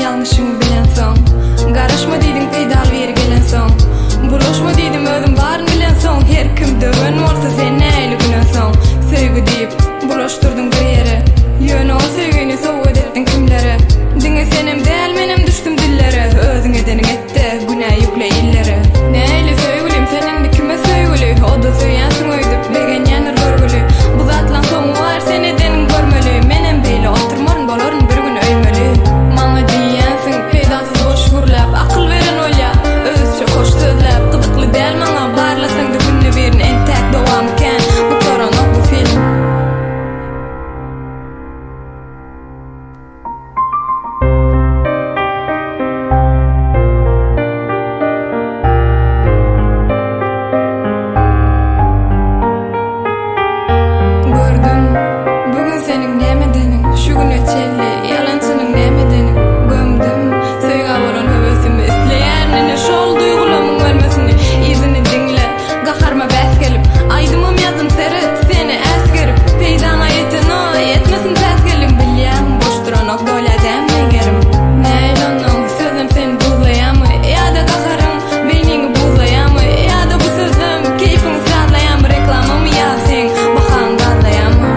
yanlışyňy bilen soň. Garaşma diýdim peýdal beri gelen soň. Bulaşma diýdim özüm baryn bilen soň. Her kim döwen bolsa sen näýli günen soň. Söýgü diýip bulaşdyrdyň bir ýere. Ýöne o söýgüni sowgat etdiň kimlere. Diňe senem däl menem düşdüm dillere. Özüňe deniň etdi günä ýükle illere. Näýli söýgülim seneňdi kime söýgüli. O da söýýänsiň öýdüp begen ýanyr görgüli. Bu zatlan soňy var sen edeniň görmeli. Menem beýle oturmaryn bolaryn bir gün öýmeli. Maňa diýýänsiň peýdasyz boş gürläp akyl beren olýa. Özçe hoş sözläp gyzykly däl maňa barlasaň da günne birini entäk dowam eken. Bu toranok bu film. Gördüm bugün seniň nämedeniň şu gün öçelli yalançynyň nämedeniň gömdüm söýga bolan höwesimi isleýärnine şol duýgulamyň ölmesini izini diňle gaharma bäs gelip aýdymam ýazym seri seni äs gerip peýdana ýeten o ýetmesin täs gelim bilýän boş duranok doladam meňerim näýlanyň sözüm seni buzlaýarmy ýa-da gaharyň beýniňi buzlaýarmy ýa-da bu sözüm keyfiňi sağlaýarmy reklamamy ýa sen bahan garlaýarmy.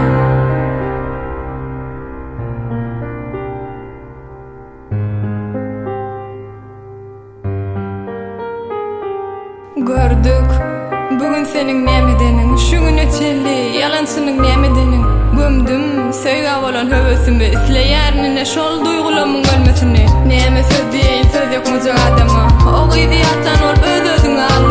Gördük bugün seniň nämedeniň şu gün öçelli yalançynyň nämedeniň gömdüm söýga bolan höwesimi isleýärnine şol duýgulamyň ölmesini. Näme söz diýin söz ýokmuja adama o gydy ýatdan ol öz özüňe